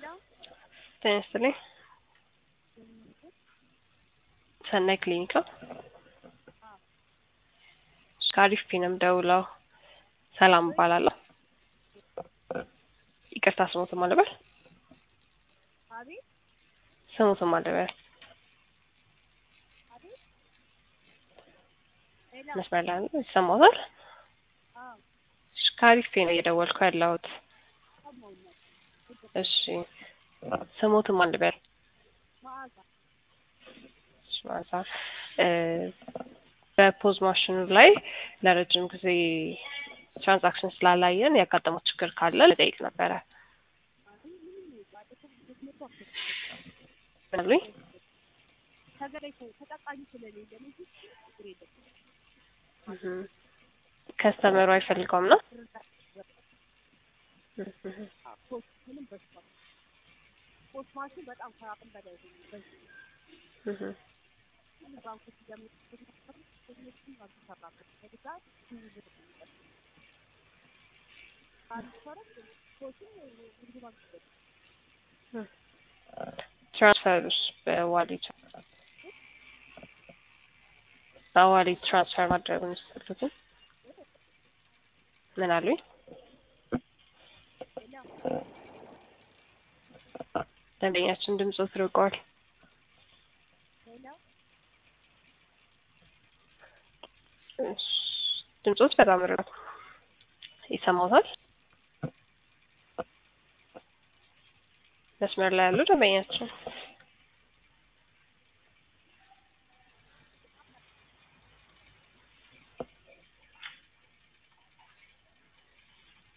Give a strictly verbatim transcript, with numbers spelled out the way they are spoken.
ጤና ይስጥልኝ። ሰናይ ክሊኒክ ነው። ከአሪፍ ፒ ነው የምደውለው። ሰላም እባላለሁ። ይቅርታ ስሞትን ማን ልበል? ስሞትን ማን ልበል? መስመር ላይ ነው ይሰማዎታል? ከአሪፍ ፒ ነው እየደወልኩ ያለሁት። እሺ ስሞትን ማን ልበል? ማዛ በፖዝ ማሽኑ ላይ ለረጅም ጊዜ ትራንዛክሽን ስላላየን ያጋጠመው ችግር ካለ ልጠይቅ ነበረ። ምናልኝ ከስተመሩ አይፈልገውም ነው? ትራንስፈርስ በዋሌት በዋሌት ትራንስፈር ማድረጉን ይፈልጉት ምን አሉኝ? ደንበኛችን ድምፁ ትርቋል። ድምፆት በጣም ርቋል። ይሰማዎታል? መስመር ላይ ያሉ ደንበኛችን